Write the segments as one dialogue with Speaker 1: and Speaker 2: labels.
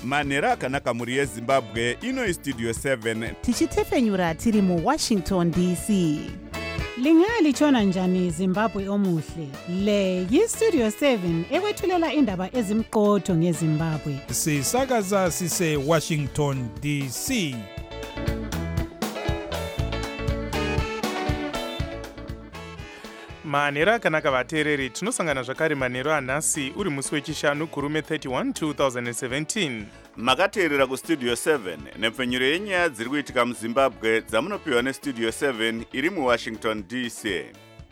Speaker 1: manhero akanaka mhuri yezimbabwe. Ino istudio 7
Speaker 2: tichitefenyura tiri muWashington DC.
Speaker 3: Lingalitshona njani Zimbabwe omuhle? Le yiStudio 7 ekwethulela indaba ezimqotho ngeZimbabwe.
Speaker 4: Sisakaza sise Washington DC.
Speaker 5: Manhero akanaka vateereri, tinosangana zvakare manhero anhasi uri musi wechishanu kurume 31 2017.
Speaker 1: makateerera kustudio 7 nepfenyuro yenyaya dziri kuitika muzimbabwe dzamunopiwa nestudio 7 iri muWashington DC.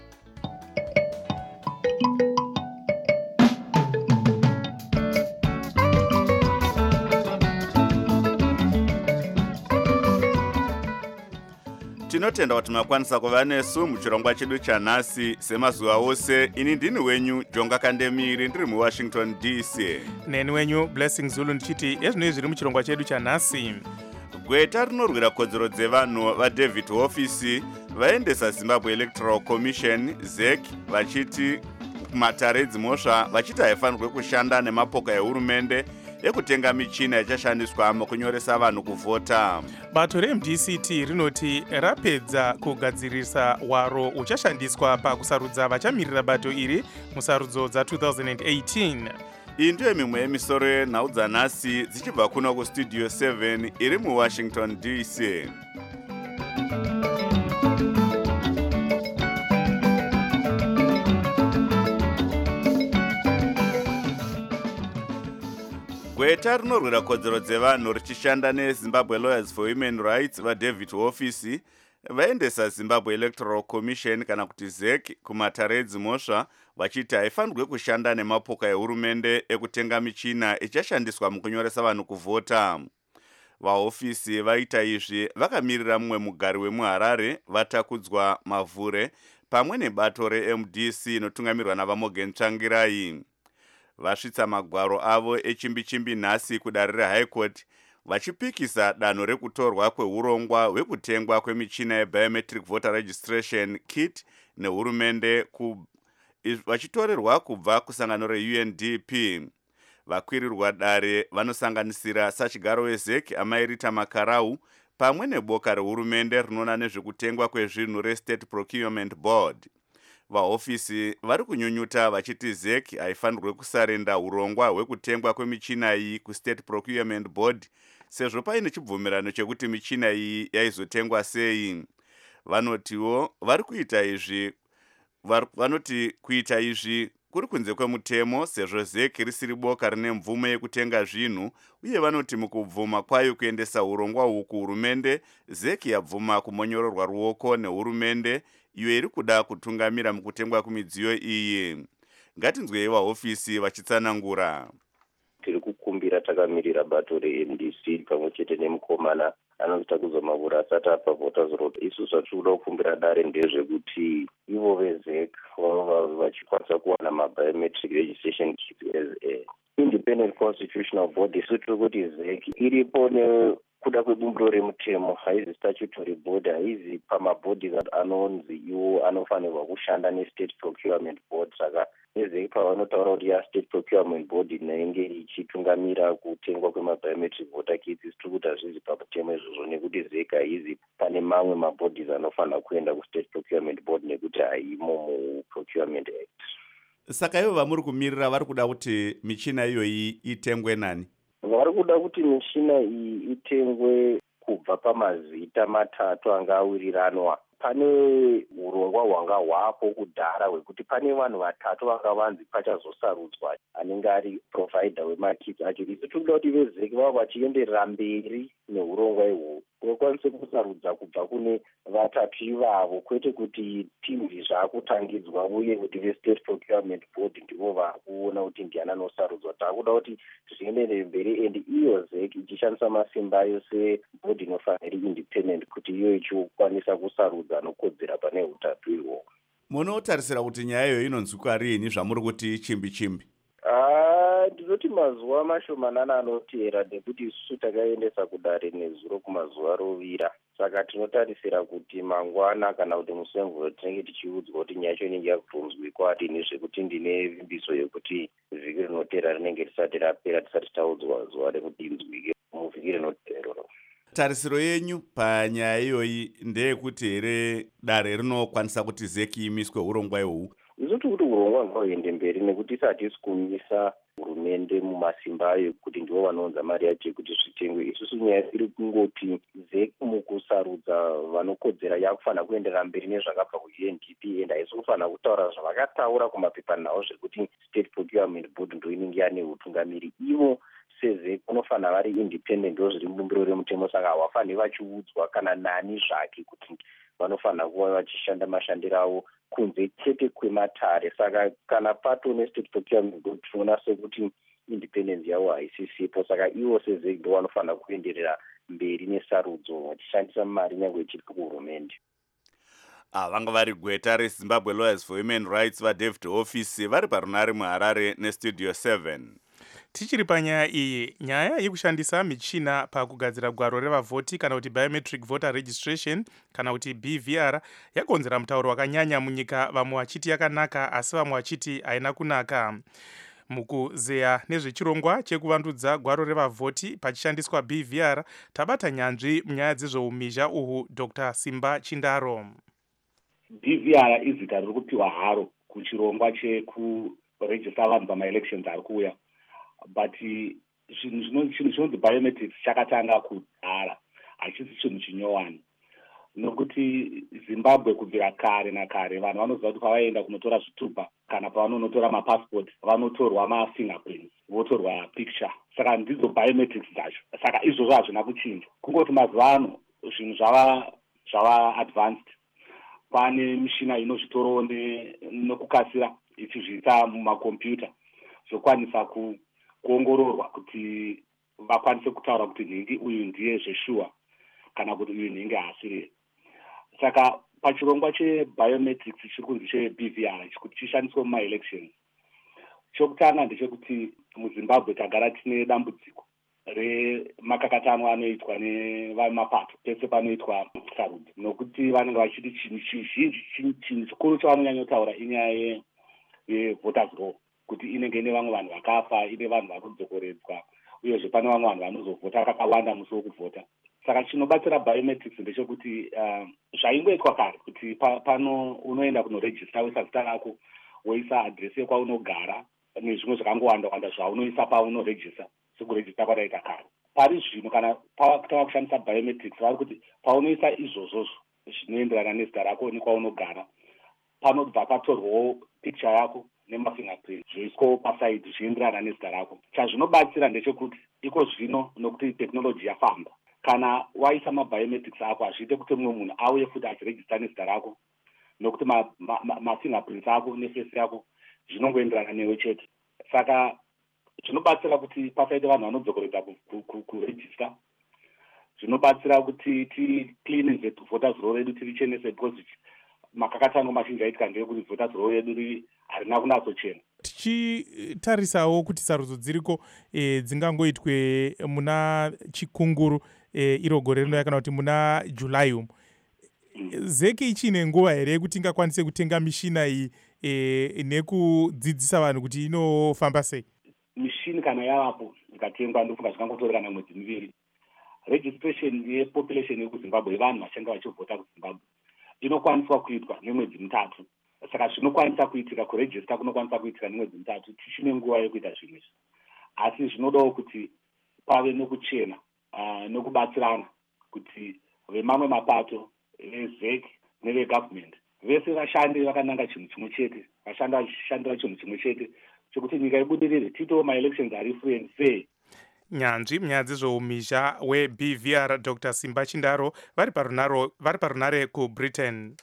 Speaker 1: tinotenda kuti makwanisa kuva nesu muchirongwa chedu chanhasi semazuva ose. Ini ndini wenyu Jonga Kandemiri ndiri muWashington DC.
Speaker 5: Neni wenyu Blessing Zulu ndichiti ezvinoi zviri muchirongwa chedu chanhasi.
Speaker 1: Gweta rinorwira kodzero dzevanhu vaDavid Office vaendesa Zimbabwe Electoral Commission ZEC vachiti kumatare edzimhosva vachiti haifanirwe kushanda nemapoka ehurumende ekutenga michina ichashandiswa mukunyoresa vanhu kuvhota.
Speaker 5: Bato reMDCT rinoti rapedza kugadzirisa waro uchashandiswa pakusarudza vachamirira bato iri musarudzo dza2018.
Speaker 1: Iyi ndiyo mimwe yemisoro yenhau dzanhasi dzichibva kuno kustudio 7 iri muWashington DC. Gweta rinorwira kodzero dzevanhu richishanda neZimbabwe Lawyers for Human Rights vaDavid Office vaendesa Zimbabwe Electoral Commission kana kuti ZEC kumatare edzimhosva vachiti haifanirwe kushanda nemapoka ehurumende ekutenga michina ichashandiswa mukunyoresa vanhu kuvhota. Vaofisi vaita izvi vakamirira mumwe mugari wemuHarare vatakudzwa Mavhure pamwe nebato reMDC inotungamirwa naVamogen Tsvangirai. Vasvitsa magwaro avo echimbi-chimbi nhasi kudare reHigh Court vachipikisa danho rekutorwa kweurongwa hwekutengwa kwemichina yebiometric voter registration kit nehurumende vachitorerwa kubva kusangano reUNDP. Vakwirirwa dare vanosanganisira sachigaro weZEC Amairita Makarau pamwe neboka rehurumende rinoona nezvekutengwa kwezvinhu reState Procurement Board. Vaofisi vari kunyunyuta vachiti ZEC haifanirwe kusarenda urongwa hwekutengwa kwemichina iyi kuState Procurement Board sezvo paine chibvumirano chekuti michina iyi yaizotengwa sei. Vanotiwo vanoti kuita izvi kuri kunze kwemutemo sezvo ZEC risiri boka rine mvumo yekutenga zvinhu, uye vanoti mukubvuma kwayo kuendesa urongwa uhu kuhurumende ZEC yabvuma kumonyororwa ruoko nehurumende iyo iri kuda kutungamira mukutengwa kwemidziyo iyi. Ngatinzwei vaofisi vachitsanangura.
Speaker 6: Tiri kukumbira takamirira bato reMDC pamwe chete nemukomana anoita kuzomavura asati apa voters road. Isu zvatiri kuda kukumbira dare ndezvekuti ivo veZEC vava vachikwanisa kuwana mabiometric registration kits as a independent constitutional body. Isu tiri kuti ZEC iripo kuda kwebumbiro remutemo, haizi statutory board, haizi pamabhodhi anonzi iwo anofanirwa kushanda neState Procurement Board. Saka nezEC pavanotaura kuti yaState Procurement Board inenge ichitungamira kutengwa kwemabiometric voter kits, tiri kuti hazvizi pamutemo izvozvo nekuti ZEC haizi pane mamwe mabhodhis anofanira kuenda kuState Procurement Board nekuti haimo muProcurement Act.
Speaker 1: Saka ivo vamuri kumirira vari kuda kuti michina iyoyi itengwe nani?
Speaker 6: Vari kuda kuti michina iyi itengwe kubva pamazita matatu anga awiriranwa. Pane urongwa hwanga hwapo kudhara hwekuti pane vanhu vatatu vanga vanzi pachazosarudzwa anenge ari provider wemakits acho. Isu tinoda kuti veZEC vava vachienderera mberi neurongwa ihwohwo, vakwanise kusarudza kubva kune vatatu ivavo, kwete kuti timbi zvaakutangidzwa uye kuti veState Procurement Board ndivo vakuona kuti ndiani anosarudzwa. Taakuda kuti zvienderere mberi and iyo ZEC ichishandisa masimba ayo sebhodhi inofanira independent kuti iyo ichikwanisa kusarudza anokodzera pane hutatu ihwohwo.
Speaker 1: Munotarisira kuti nyaya iyoyi inonzwika riini zvamuri kuti chimbi-chimbi?
Speaker 6: Ndinoti mazuva mashomanana anoteera nekuti isusu takaendesa kudare nezuro kumazuva rovira. Saka tinotarisira kuti mangwana kana kuti musi wemvura tinenge tichiudzwa kuti nyaya yacho inenge yakutonzwikwa adini, zvekuti ndine vimbiso yekuti vhiki rinotevera rinenge risati rapera tisati taudzwa zuva rekudinzwike muvhiki rinotevera.
Speaker 1: Tarisiro yenyu panyaya iyoyi ndeyekuti here dare rinokwanisa kuti ZEC imiswe urongwa ihwohwu?
Speaker 6: Izoti kuti urongwa ngauende mberi nekuti isati isi kumisa hurumende mumasimba ayo kuti ndivo vanounza mari yacho yekuti zvitengwe. Isusu nyaya iri kungoti ZEC mukusarudza vanokodzera yakufanira kuenderera mberi nezvakabva kuUNDP ende haisi kufanira kutaura zvavakataura kumapepanhau zvekuti State Procurement Board ndo inenge yane utungamiri. Ivo seZEC unofanira vari independent ndozviri mubumbiro remutemo, saka havafaniri vachiudzwa kana nani zvake kuti vanofanira kuva vachishanda mashandiro avo kunze chete kwematare. Saka kana pato neState Procurement Board tinoona sekuti independence yavo haisisipo, saka ivo seZEC ndo vanofanira kuenderera mberi nesarudzo vachishandisa mari nyange ichiri kuhurumende.
Speaker 1: Vanga vari gweta reZimbabwe Lawyers for Human Rights vaDavid Office vari parunare muHarare neStudio 7.
Speaker 5: Tichiri panyaya iyi, nyaya yekushandisa michina pakugadzira gwaro revavhoti kana kuti biometric voter registration kana kuti BVR yakonzera mutauro wakanyanya munyika, vamwe vachiti yakanaka asi vamwe vachiti haina kunaka. Mukuzeya nezvechirongwa chekuvandudza gwaro revavhoti pachishandiswa BVR, tabata nyanzvi munyaya dzezveumhizha uhu Dr. Simba Chindaro.
Speaker 7: BVR izita riri kupiwa haro kuchirongwa chekurejista vanhu pamaelections ari kuuya, but chinhu chinonzi biometrics chakatanga kudhara, hachisi chinhu chinyowani, nokuti Zimbabwe kubvira kare nakare vanhu vanoziva kuti pavaenda kunotora zvitupa kana pavanonotora mapassport vanotorwa mafingerprints, votorwa picture, saka ndidzo biometrics dzacho. Saka izvozvo hazvina kuchinja, kungoti mazuva ano zvinhu zvava advanced. Pane mishina inozvitoro nokukasira ichizviisa mumakombiyuta zvokwanisa kuongororwa kuti vakwanise kutaura kuti nhingi uyu ndiye zveshuwa kana kuti uyu nhingi haasiri. Saka pachirongwa chebiometrics chiri kunzi cheBVR kuti chishandiswe mumaelections, chokutanga ndechekuti muZimbabwe tagara tine dambudziko remakakatano anoitwa nevamapato pese panoitwa sarudzo, nokuti vanenge vachiti chinhu chikuru chavanonyanyotaura inyaya yevoters law, kuti inenge ine vamwe vanhu vakafa, ine vanhu vari kudzokoredzwa, uyezve pane vamwe vanhu vanozovhota kakawanda musi wokuvhota. Saka chinobatsira biometrics ndechekuti zvaingoitwa kare kuti pano unoenda kunorejista woisa zita rako, woisa adresi yekwaunogara nezvimwe zvakangowanda zvaunoisa paunorejista sekurejista kwataita kare. Pari zvino kana tava kushandisa biometrics vari kuti paunoisa izvozvozvo zvinoenderana nezita rako nekwaunogara, panobva patorwawo picture yako nemafingerprint zvoiswawo pasaidi zvinoenderana nezita rako. Chazvinobatsira ndechekuti iko zvino nokuti technology yafamba, kana waisa mabiometrics ako hazviite kuti mumwe munhu auye futi achirejista nezita rako, nokuti mafingerprints ako nefesi yako zvinongoenderana newe chete. Saka zvinobatsira kuti pasaite vanhu vanodzokoredza kurejista, zvinobatsira kuti ticleanise voters roll redu tirichenese, because makakatano mazhinji aitika ndeyekuti voters roll redu harina kunatsochena.
Speaker 5: Tichitarisawo kuti sarudzo dziriko dzingangoitwe muna chikunguru iro gore rino kana kuti muna July umu. ZEC ichine nguva here yekuti ingakwanise kutenga mishina iyi nekudzidzisa vanhu kuti inofamba sei?
Speaker 7: Mishini kana yavapo ikatengwa ndofunga zvikangotora kana mwedzi miviri. Registration yepopulation yekuZimbabwe yevanhu vachange vachivhota kuZimbabwe inokwaniswa kuitwa nemwedzi mitatu. Saka zvinokwanisa kuitika, kurejista kunokwanisa kuitika nemwedzi mitatu, tichine nguva yekuita zvinhu izvi. Asi zvinodawo kuti pave nokuchena nokubatsirana, kuti vemamwe mapato veZEC nevegovernment vese vashande vakananga chinhu chimwe chete, vashanda vachishandira chinhu chimwe chete chekuti nyika ibudirire, tiitewo maelections ari free and fair.
Speaker 5: Nyanzvi munyaya dzezveumhizha weBVR Dr. Simba Chindaro vari parunare kuBritain.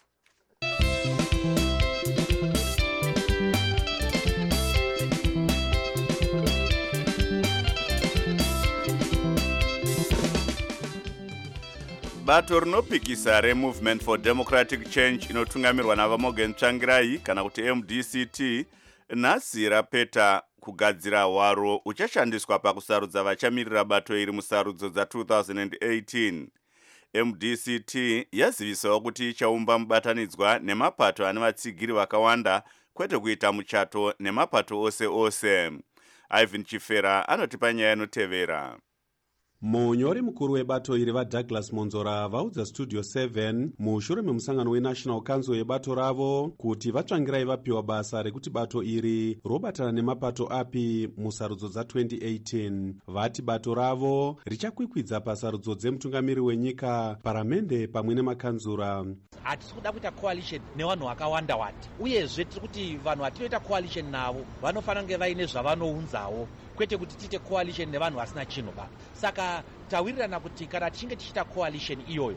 Speaker 1: Bato rinopikisa reMovement for Democratic Change inotungamirwa naVaMorgan Tsvangirai kana kuti MDCT nhasi rapeta kugadzira hwaro uchashandiswa pakusarudza vachamirira bato iri musarudzo dza2018. MDCT yazivisawo kuti ichaumba mubatanidzwa nemapato ane vatsigiri vakawanda, kwete kuita muchato nemapato ose. Ivan Chifera anotipa nyaya inotevera.
Speaker 8: Munyori mukuru webato iri vaDouglas Monzora vaudza Studio 7 mushure memusangano weNational Council yebato ravo kuti vatsvangirai vapiwa basa rekuti bato iri robatana nemapato api musarudzo dza2018. Vati bato ravo richakwikwidza pasarudzo dzemutungamiri wenyika, paramende pamwe nemakanzura.
Speaker 9: Hatisi kuda kuita coalition nevanhu vakawanda wanda, uyezve tiri kuti vanhu vatinoita coalition navo vanofanira kunge vaine zvavanounzawo, kwete kuti tiite coalition nevanhu vasina chinhu ba. Saka tawirirana kuti kana tichinge tichiita coalition iyoyo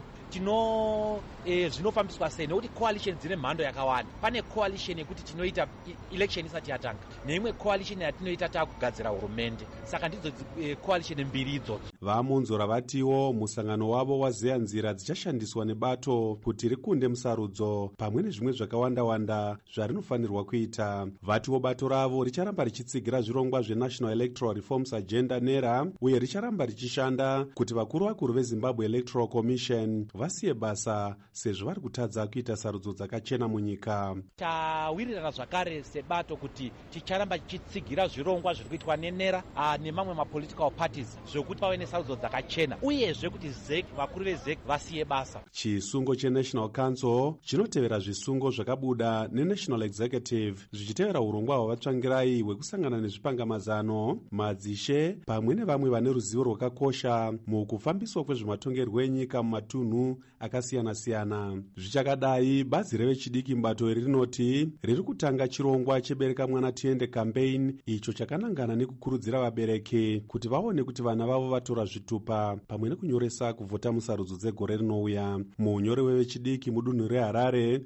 Speaker 9: zvinofambiswa sei, nekuti coalition dzine mhando yakawanda. Pane coalition yekuti tinoita election isati yatanga, neimwe coalition yatinoita takugadzira hurumende. Saka ndidzo coalition mbiri idzodzo.
Speaker 8: VaMonzora vatiwo musangano wavo wazeya nzira dzichashandiswa nebato kuti rikunde musarudzo pamwe nezvimwe zvakawanda-wanda zvarinofanirwa kuita. Vatiwo bato ravo richaramba richitsigira zvirongwa zveNational Electoral Reforms Agenda NERA, uye richaramba richishanda kuti vakuru veZimbabwe Electoral Commission vasiye basa sezvo vari kutadza kuita sarudzo dzakachena munyika.
Speaker 9: Tawirirana zvakare sebato kuti ticharamba tichitsigira zvirongwa zviri kuitwa neNERA nemamwe mapolitical parties zvokuti pave nesarudzo dzakachena, uyezve kuti ZEC, vakuru veZEC vasiye basa.
Speaker 8: Chisungo cheNational Council chinotevera zvisungo zvakabuda neNational Executive zvichitevera urongwa hwavatsvangirai hwekusangana nezvipangamazano, madzishe pamwe nevamwe vane ruzivo rwakakosha mukufambiswa kwezvematongerwo enyika mumatunhu akasiyana-siyana. Zvichakadai, bazi revechidiki mubato iri rinoti riri kutanga chirongwa chebereka mwana tiende campaign, icho chakanangana nekukurudzira vabereki kuti vaone kuti vana vavo vatora zvitupa pamwe nekunyoresa kuvhota musarudzo dzegore rinouya. Munyori wevechidiki mudunhu reHarare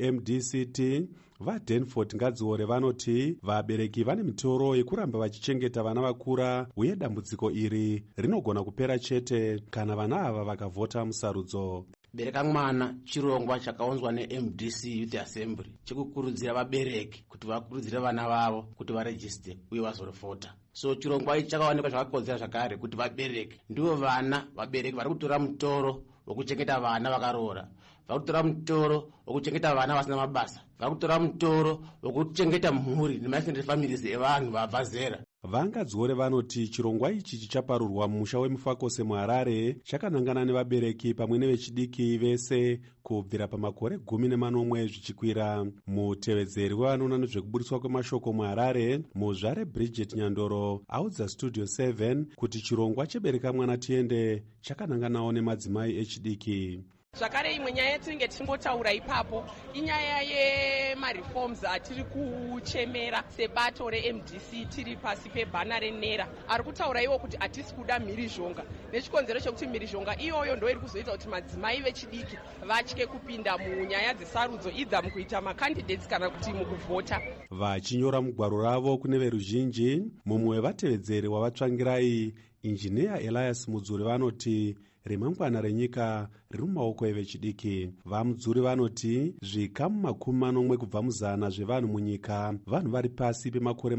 Speaker 8: muMDCT vaDanford Ngadziore vanoti vabereki vane mitoro yekuramba vachichengeta vana vakura, uye dambudziko iri rinogona kupera chete kana vana ava vakavhota musarudzo.
Speaker 10: Bereka mwana chirongwa chakaunzwa neMDC Youth Assembly chekukurudzira vabereki kuti vakurudzire vana vavo kuti varejiste uye vazorofota. So chirongwa ichi chakaonekwa zvakakodzera zvakare kuti vabereki ndivo vabereki vari kutora mutoro wekuchengeta vana vakaroora, vari kutora mutoro wekuchengeta vana vasina mabasa, vari kutora mutoro wekuchengeta mhuri nemaextended families evanhu vabva zera.
Speaker 8: Vangadziore vanoti chirongwa ichi chichaparurwa mumusha weMufakose muHarare chakanangana nevabereki pamwe nevechidiki vese kubvira pamakore 14 zvichikwira. Mutevedzeri wevanoona nezvekuburiswa kwemashoko muHarare, muzvare Bridget Nyandoro audza Studio 7 kuti chirongwa chebereka mwana tiende chakananganawo nemadzimai echidiki.
Speaker 11: Zvakare imwe nyaya yatinenge tichingotaura ipapo inyaya yemareforms atiri kuchemera sebato reMDC tiri pasi pebhana reNERA. Ari kutaura iwo kuti hatisi kuda mhirizhonga, nechikonzero chekuti mhirizhonga iyoyo ndo iri kuzoita kuti madzimai vechidiki vatye kupinda munyaya dzesarudzo, idza mukuita makandidates kana kuti mukuvhota.
Speaker 8: Vachinyora mugwaro ravo kune veruzhinji, mumwe wevatevedzeri wavatsvangirai Injineya Elias Mudzuri vanoti remangwana renyika riri mumaoko evechidiki. VaMudzuri vanoti zvikamu 40 kubva muzana zvevanhu munyika vanhu vari pasi pemakore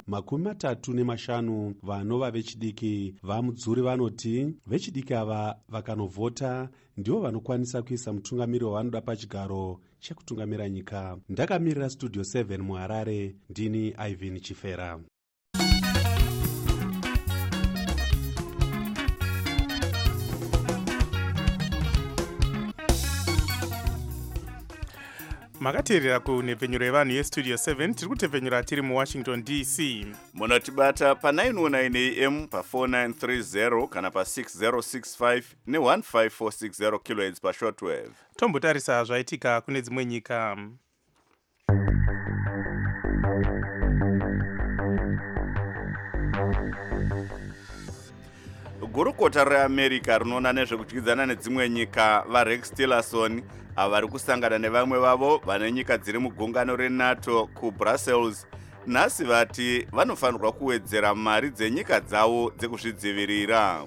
Speaker 8: 35 vanova vechidiki. VaMudzuri vanoti vechidiki ava vakanovhota ndivo vanokwanisa kuisa mutungamiri wavanoda pachigaro chekutungamira nyika. Ndakamirira Studio 7 muHarare, ndini Ivan Chifera.
Speaker 5: Makateerera kunhepfenyuro yevanhu yestudio 7 tiri kutepfenyura tiri muWashington DC.
Speaker 1: Munotibata pa919 AM pa4930 kana pa6065 ne15460 kHz pashortwave.
Speaker 5: Tombotarisa zvaitika kune dzimwe nyika.
Speaker 1: Gurukota reAmerica rinoona nezvekudyidzana nedzimwe nyika vaRex Tillerson avari kusangana nevamwe vavo vane nyika dziri mugungano reNATO kuBrussels nhasi vati vanofanirwa kuwedzera mari dzenyika dzavo dzekuzvidzivirira.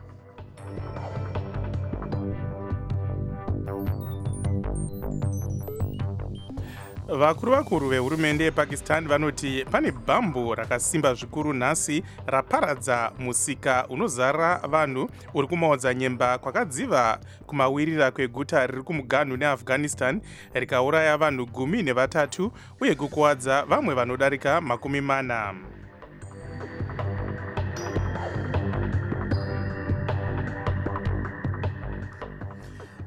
Speaker 5: Vakuru vehurumende yePakistan vanoti pane bhambu rakasimba zvikuru nhasi raparadza musika unozara vanhu uri kumaodza nyemba kwakadziva kumawirira kweguta riri kumuganhu neAfghanistan, rikauraya vanhu 13 uye kukuwadza vamwe vanodarika 40.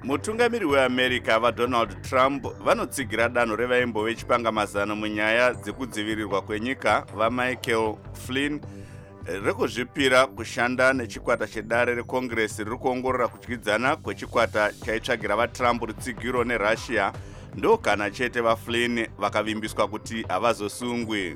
Speaker 1: mutungamiri weamerica vadonald trump vanotsigira danho revaimbo vechipangamazano munyaya dzekudzivirirwa kwenyika vamichael flynn rekuzvipira kushanda nechikwata chedare rekongiresi riri kuongorora kudyidzana kwechikwata chaitsvagira vatrump rutsigiro nerussia ndo kana chete vaflynn vakavimbiswa kuti havazosungwi.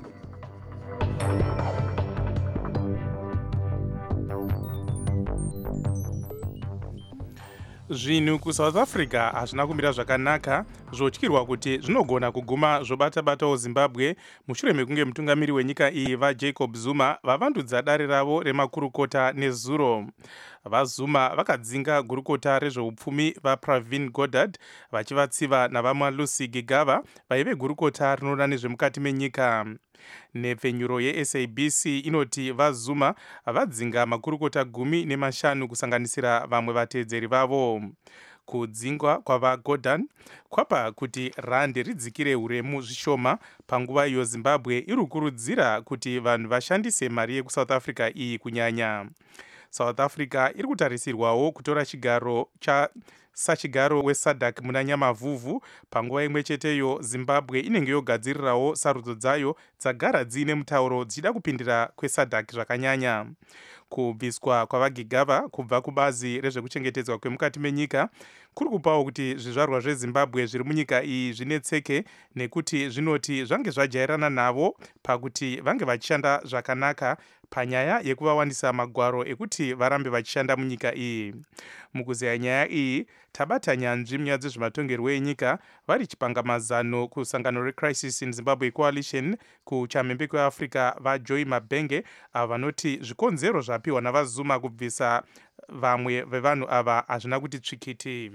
Speaker 5: zvinhu kusouth africa hazvina kumira zvakanaka zvotyirwa kuti zvinogona kuguma zvobatabatawo zimbabwe mushure mekunge mutungamiri wenyika iyi vajacob zuma vavandudza dare ravo remakurukota nezuro. vazuma vakadzinga gurukota rezveupfumi vapravin goddard vachivatsiva navamwe lucy gigava vaive gurukota rinoona nezvemukati menyika. nhepfenyuro yesabc inoti vazuma vadzinga makurukota 15 kusanganisira vamwe vateedzeri vavo. kudzingwa kwavagodhan kwapa kuti randi ridzikire uremu zvishoma panguva iyo zimbabwe iri kukurudzira kuti vanhu vashandise mari yekusouth africa iyi kunyanya. south africa iri kutarisirwawo kutora chigaro sachigaro wesadc muna nyamavhuvhu. panguva imwe cheteyo zimbabwe inenge yogadzirirawo sarudzo dzayo dzagara dziine mutauro dzichida kupindira kwesadc zvakanyanya. kubviswa kwavagigava kubva kubazi rezvekuchengetedzwa kwemukati menyika kuri kupawo kuti zvizvarwa zvezimbabwe zviri munyika iyi zvinetseke nekuti zvinoti zvange zvajairana navo pakuti vange vachishanda zvakanaka panyaya yekuvawandisa magwaro ekuti varambe vachishanda munyika iyi. mukuzeya nyaya iyi tabata nyanzvi munyaya dzezvematongerwo enyika vari chipangamazano kusangano recrisis in zimbabwe coalition kuchamhembe kweafrica vajoy mabenge ava vanoti zvikonzero zvapiwa navazuma kubvisa vamwe vevanhu ava hazvina kuti tsvikiti.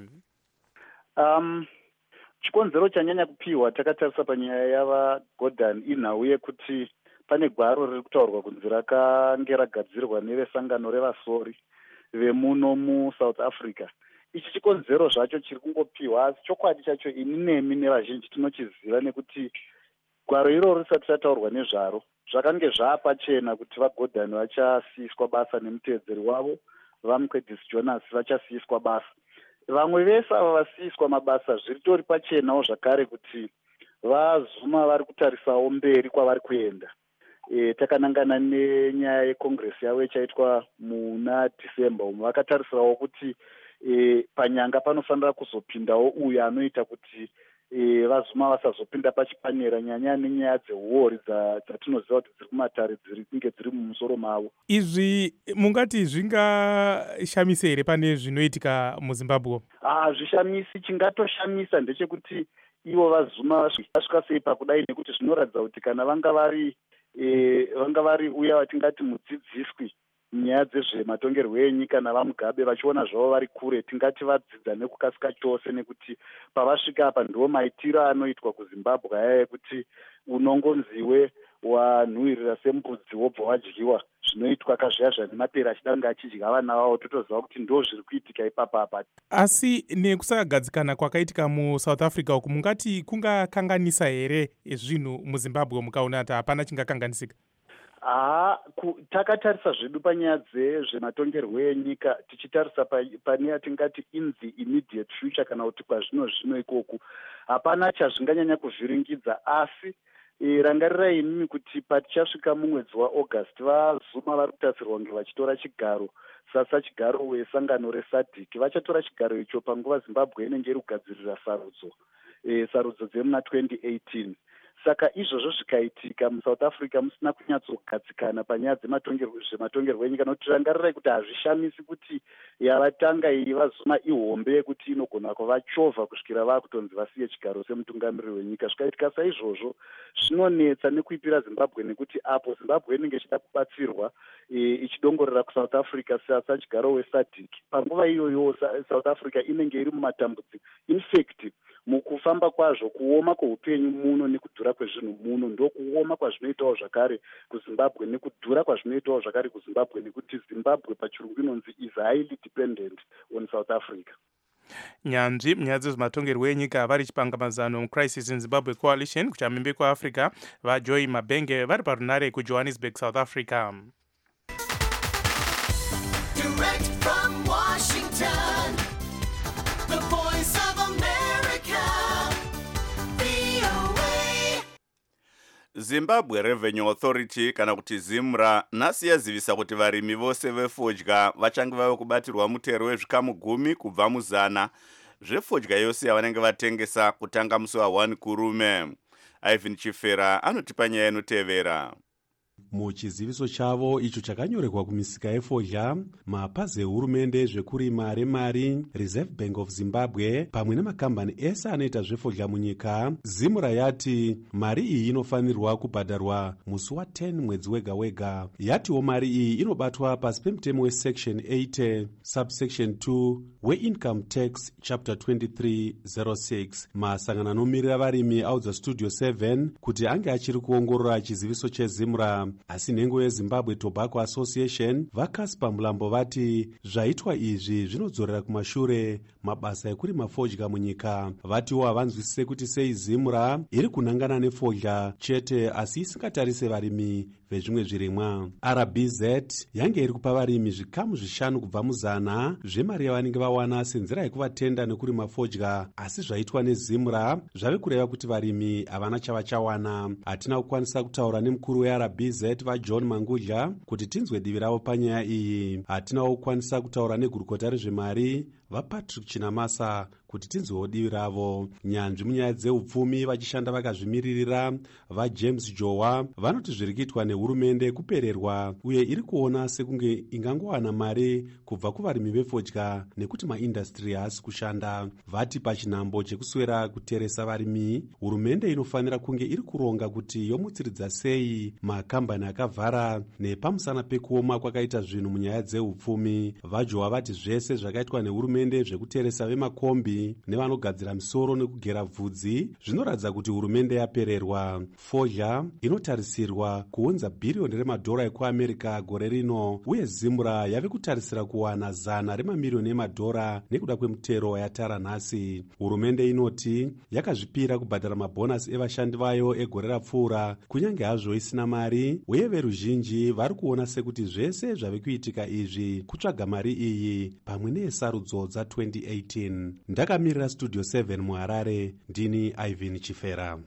Speaker 12: chikonzero chanyanya kupiwa takatarisa panyaya yavagodhan inhau yekuti pane gwaro riri kutaurwa kunzi rakange ragadzirwa nevesangano revasori vemuno musouth africa. ichi chikonzero zvacho chiri kungopiwa asi chokwadi chacho ini nemi nevazhinji tinochiziva nekuti gwaro iroro risati rataurwa nezvaro zvakange zvapachena kuti vagodhan vachasiyiswa basa nemuteedzeri wavo vamcredis jonas vachasiyiswa basa. vamwe vese ava vasiyiswa mabasa zviritori pachenawo zvakare kuti vazuma vari kutarisawo mberi kwavari kuenda. takanangana nenyaya yekongresi yavo ichaitwa muna dhisemba umwe vakatarisirawo kuti panyanga panofanira kuzopindawo uyo anoita kuti vazuma vasazopinda pachipanera nyanya nenyaya dzeuori dzatinoziva kuti dziri kumatare dziri kunge dziri mumusoro mavo.
Speaker 5: izvi mungati zvingashamise here pane zvinoitika muzimbabwe?
Speaker 12: hazvishamisi. chingatoshamisa ndechekuti ivo vazuma vasvika sei pakudai nekuti zvinoratidza kuti kana vanga vari uya vatingati mudzidziswi nyaya dzezvematongerwo enyika navamugabe vachiona zvavo vari kure tingati vadzidza nekukasika chose nekuti pavasvika apa ndo maitiro anoitwa kuzimbabwe aya yekuti unongonziwe wanhuhwirira sembudzi wobva wadyiwa zvinoitwa kazviyazva nemapera achidanga achidya vana vavo totoziva kuti ndo zviri kuitika ipapapa.
Speaker 5: asi nekusagadzikana kwakaitika musouth africa uku mungati kungakanganisa here zvinhu muzimbabwe mukaona kuti hapana chingakanganisika?
Speaker 12: takatarisa zvedu panyaya dzezvematongerwo enyika tichitarisa pane yatingati in the immediate future kana kuti kwazvino ikoku hapana chazvinganyanya kuzviringidza asi rangarirai imimi kuti patichasvika mumwedzi waaugust vazuma vari kutarisirwa kunge vachitora chigaro sachigaro wesangano resadc vachatora chigaro icho panguva zimbabwe inenge iri kugadzirira sarudzo dzemuna 2018. saka izvozvo zvikaitika musouth africa musina kunyatsogadzikana panyaya dzematongerwo enyika nokuti rangarirai kuti hazvishamisi kuti yavatanga iyi vazuma ihombe yekuti inogona kuvachovha kusvikira vakutonzi vasiye chigaro semutungamiriri wenyika. zvikaitika saizvozvo zvinonetsa nekuipira zimbabwe nekuti apo zimbabwe inenge ichida kubatsirwa ichidongorera kusouth africa sachigaro wesadc panguva iyoyo south africa inenge iri mumatambudziko. infact mukufamba kwazvo kuoma kweupenyu muno nekudhura kwezvinhu muno ndokuoma kwazvinoitawo zvakare kuzimbabwe nekudhura kwazvinoitawo zvakare kuzimbabwe nekuti zimbabwe pachirungu inonzi is highly dependent on south africa.
Speaker 5: nyanzvi munyaya dzezvematongerwo enyika vari chipangamazano mucrisis in zimbabwe coalition kuchamhembe kwaafrica vajoy mabenge vari parunare kujohannesburg south africa. Direct from Washington, the voice
Speaker 1: Zimbabwe Revenue Authority kana kuti ZIMRA nhasi yazivisa kuti varimi vose vefodya vachange vave kubatirwa mutero wezvikamu 10 kubva muzana zvefodya yose yavanenge vatengesa kutanga musi wa1 kurume. Ivan Chifera anotipa nyaya inotevera.
Speaker 8: Muchiziviso chavo icho chakanyorerwa kumisika yefodya, mapazi ehurumende zvekurima remari, Reserve Bank of Zimbabwe pamwe nemakambani ese anoita zvefodya munyika, ZIMRA yati mari iyi inofanirwa kubhadharwa musi wa10 mwedzi wega wega. Yatiwo mari iyi inobatwa pasi pemutemo wesection 80 subsection 2 weIncome Tax chapter 2306. Masangano anomirira varimi audza Studio 7 kuti ange achiri kuongorora chiziviso cheZIMRA, asi nhengo yeZimbabwe Tobacco Association vakasi pamulambo vati zvaitwa izvi zvinodzorera kumashure mabasa ekurima fodya munyika. Vatiwo havanzwisise kuti sei ZIMRA iri kunangana nefodya chete asi isingatarise varimi vezvimwe zvirimwa. RBZ yange iri kupa varimi zvikamu 5 kubva muzana zvemari yavanenge vawana senzira yekuvatenda nekurima fodya, asi zvaitwa neZIMRA zvave kureva kuti varimi havana chavachawana. Hatina kukwanisa kutaura nemukuru weRBZ vaJohn Mangudya kuti tinzwe divi ravo panyaya iyi. Hatinawo kukwanisa kutaura negurukota rezvemari vaPatrick Chinamasa kuti tinzwewo divi ravo. Nyanzvi munyaya dzeupfumi vachishanda vakazvimiririra vaJames Jowa vanoti zviri kuitwa nehurumende kupererwa uye iri kuona sekunge ingangowana mari kubva kuvarimi vefodya nekuti maindastri haasi kushanda. Vati pachinhambo chekuswera kuteresa varimi, hurumende inofanira kunge iri kuronga kuti yomutsiridza sei makambani akavhara nepamusana pekuoma kwakaita zvinhu munyaya dzeupfumi. VaJowa vati zvese zvakaitwa nehurumende zvekuteresa vemakombi nevanogadzira misoro nekugera bvudzi zvinoratidza kuti hurumende yapererwa. Fodya inotarisirwa kuunza bhiriyoni remadhora ekuAmerica gore rino uye ZIMRA yave kutarisira kuwana $100 miliyoni nekuda kwemutero yatara nhasi. Hurumende inoti yakazvipira kubhadhara mabhonasi evashandi vayo egore rapfuura kunyange hazvo isina mari, uye veruzhinji vari kuona sekuti zvese zvave kuitika izvi kutsvaga mari iyi pamwe neyesarudzo dza2018. Ndakamirira Studio 7 muHarare, ndini Ivan Chifera.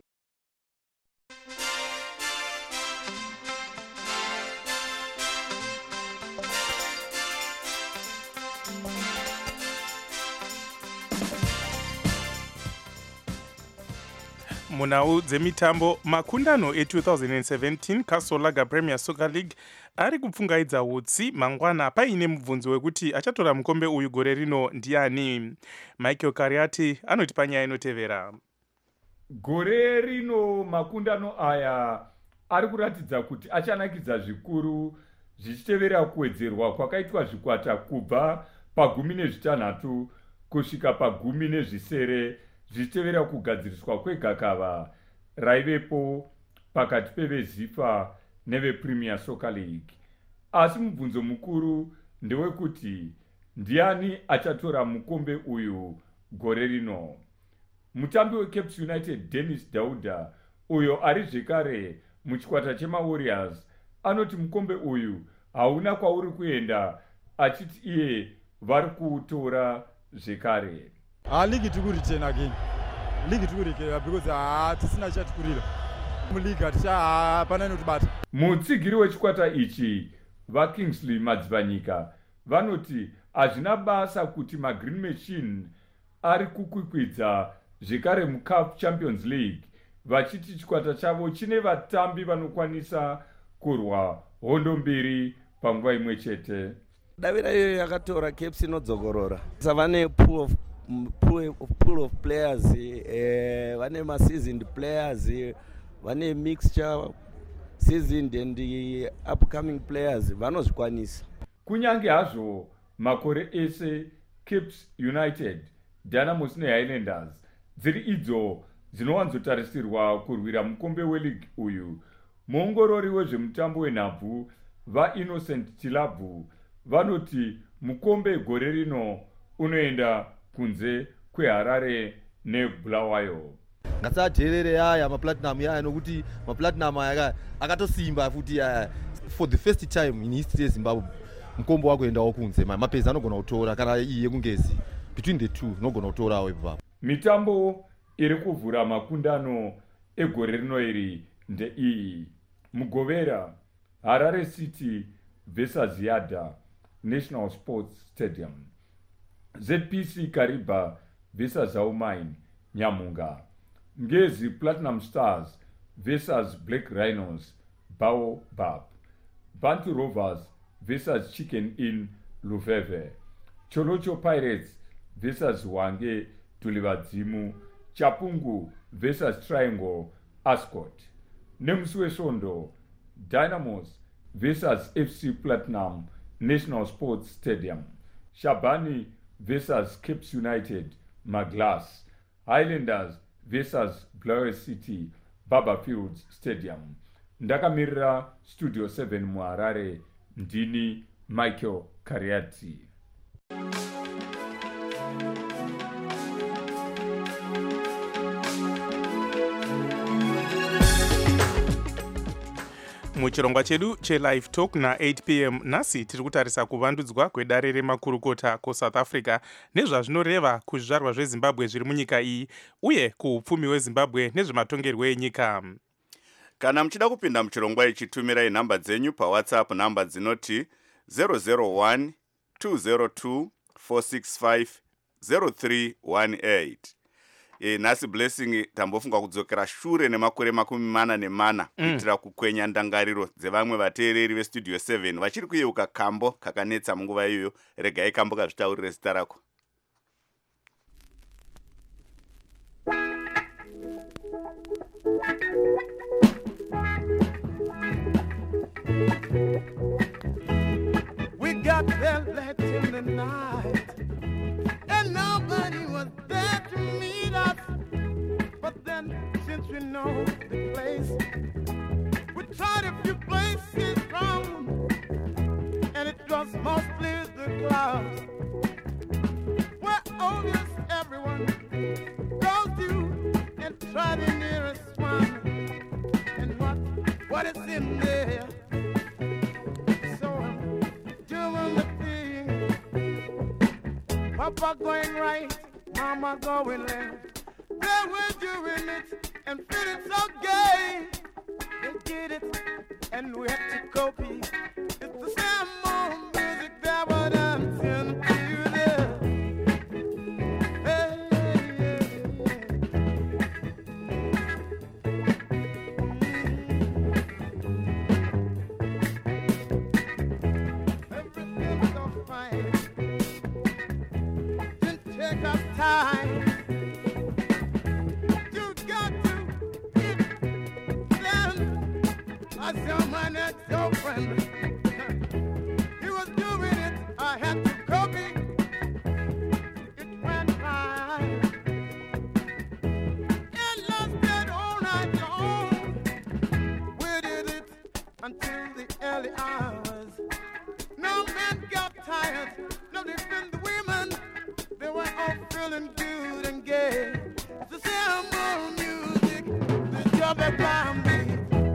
Speaker 5: Munhau dzemitambo, makundano e2017 Castle Lager Premier Soccer League ari kupfungaidza utsi mangwana paine mubvunzo wekuti achatora mukombe uyu gore rino ndiani. Michael Kariati anotipa nyaya inotevera.
Speaker 13: Gore rino makundano aya ari kuratidza kuti achanakidza zvikuru zvichitevera kuwedzerwa kwakaitwa zvikwata kubva pa16 kusvika pa17 zvichitevera kugadziriswa kwegakava raivepo pakati peveZIFA nevePremier Soccer League. Asi mubvunzo mukuru ndewekuti ndiani achatora mukombe uyu gore rino. Mutambi weCape United Dennis Dauda, uyo ari zvekare muchikwata chemaWarriors, anoti mukombe uyu hauna kwauri kuenda, achiti iye vari kuutora zvekare.
Speaker 14: Ligi tikurichena again. Ligi tikurikera because tisina chatikurira. Muliga hapana inotibata.
Speaker 13: Mutsigiri wechikwata ichi vaKingsley Madzivanyika vanoti hazvina basa kuti maGreen Machine ari kukwikwidza zvekare muCAF Champions League, vachiti chikwata chavo chine vatambi vanokwanisa kurwa hondo mbiri panguva imwe chete.
Speaker 15: Davira iyo yakatora Cape inodzokorora. Savane pool of players, vane ma-seasoned players, vane mixture seasoned and upcoming players, vanozvikwanisa.
Speaker 13: Kunyange hazvo makore ese Cape United, Dynamos neHighlanders dziri idzo dzinowanzotarisirwa kurwira mukombe weleague uyu, muongorori wezvemutambo wenhabvu vaInnocent Tilabu vanoti mukombe gore rino unoenda kunze kweHarare neBulawayo.
Speaker 16: Ngasajerere aya maplatinum yaya nokuti maplatinum aya akatosimba futi aya for the first time in history yeZimbabwe mukombe wakuendawo kunze mapezi anogona kutora kana iye kungezi between the two nogona kutorawo ipapo.
Speaker 13: Mitambo iri kuvhura makundano egore rino iri ndeiyi: Mugovera, Harare City versus Yada National Sports Stadium. ZPC Kariba versus Aumain Nyamunga. Ngezi Platinum Stars versus Black Rhinos Baobab. Bantu Rovers versus Chicken Inn Luveve. Cholocho Pirates versus Wange Tulivadzimu. Chapungu versus Triangle Ascot. Nemuswe Sondo Dynamos versus FC Platinum National Sports Stadium. Shabani versus Capes United Maglas. Highlanders versus Blair City Baba Fields Stadium. Ndakamirira Studio 7 muHarare, ndini Michael Kariati.
Speaker 5: muchirongwa chedu chelive talk na8 p.m. nhasi tiri kutarisa kuvandudzwa kwedare remakurukota kuSouth Africa nezvazvinoreva kuzvizvarwa zveZimbabwe zviri munyika iyi uye kuupfumi hweZimbabwe nezvematongerwo enyika.
Speaker 1: Kana muchida kupinda muchirongwa ichi, tumirai nhamba dzenyu paWhatsApp, nhamba dzinoti 001 202 465 0318. Nhasi Blessing tambofunga kudzokera shure nemakore 44 kuitira kukwenya ndangariro dzevamwe vateereri veStudio 7 vachiri kuyeuka kambo kakanetsa munguva iyoyo. Regai kambo kazvitaurire zita rako.
Speaker 17: We got there late in the night and nobody was there to meet us. But then, since we know the place, we tried a few places round, and it was mostly the clouds. Where obvious everyone goes to and try the nearest one, and what is in there? So I'm doing the thing, Papa going right, Mama going left. They were doing it and feeling so gay. They did it and we had to copy. It's the same old music that we're dancing to there. Hey, everything's so fine. Didn't take us time. I saw my next girlfriend. He was doing it, I had to copy. It went fine. It lasted all night long. We did it until the early hours. No men got tired, not even the women. They were all feeling good and gay. It's the same old music, the job around me.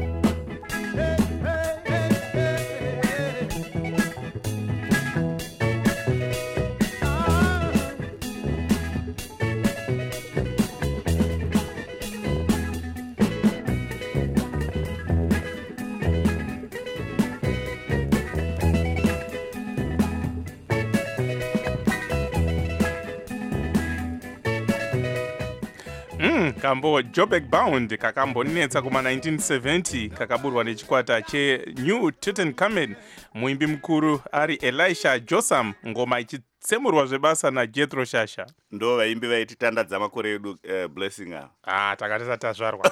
Speaker 5: kambo Joburg Bound kakambonetsa kuma 1970 kakaburwa nechikwata cheNew Tutankhamen, muimbi mukuru ari Elisha Jotham, ngoma ichitsemurwa zvebasa naJethro Shasha.
Speaker 1: Ndo vaimbi vaititandadza makore edu Blessing
Speaker 5: a takati tazvarwa.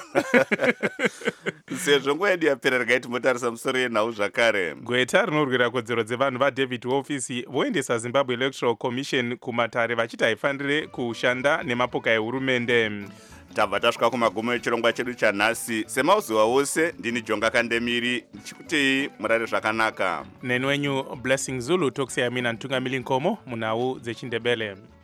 Speaker 1: Sezvo nguva yedu yapera, regai timotarisa musoro yenhau zvakare.
Speaker 5: Gweta rinorwira kodzero dzevanhu vaDavid Office voendesa Zimbabwe Electoral Commission kumatare vachiti haifanire kushanda nemapoka ehurumende.
Speaker 1: Tabva tasvika kumagumo echirongwa chedu chanhasi. Semauzuva wose, ndini Jonga Kandemiri ndichikuti murare zvakanaka.
Speaker 5: Neni wenyu Blessing Zulu, tokusiyamina ntungamiri Nkomo munhau dzechiNdebele.